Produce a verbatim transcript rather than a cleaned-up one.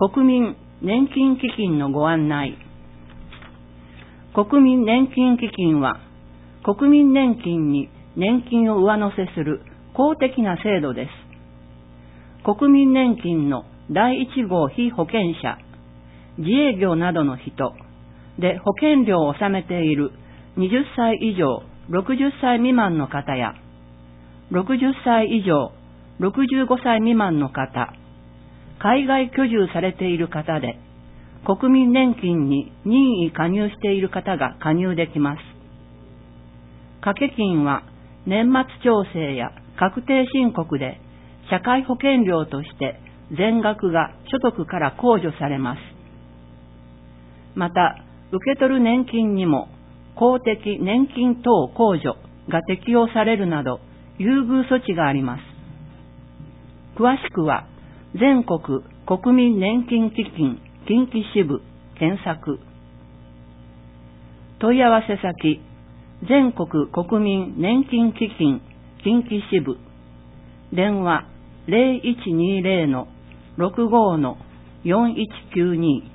国民年金基金のご案内。国民年金基金は、国民年金に年金を上乗せする公的な制度です。国民年金のだいいち号被保険者、自営業などの人で保険料を納めているはたち以上ろくじゅっさい未満の方や、ろくじゅっさい以上ろくじゅうごさい未満の方、海外居住されている方で、国民年金に任意加入している方が加入できます。掛け金は年末調整や確定申告で社会保険料として全額が所得から控除されます。また、受け取る年金にも公的年金等控除が適用されるなど優遇措置があります。詳しくは全国国民年金基金近畿支部検索。問い合わせ先、全国国民年金基金近畿支部、電話 ゼロいちにゼロのろくごのよんいちきゅうに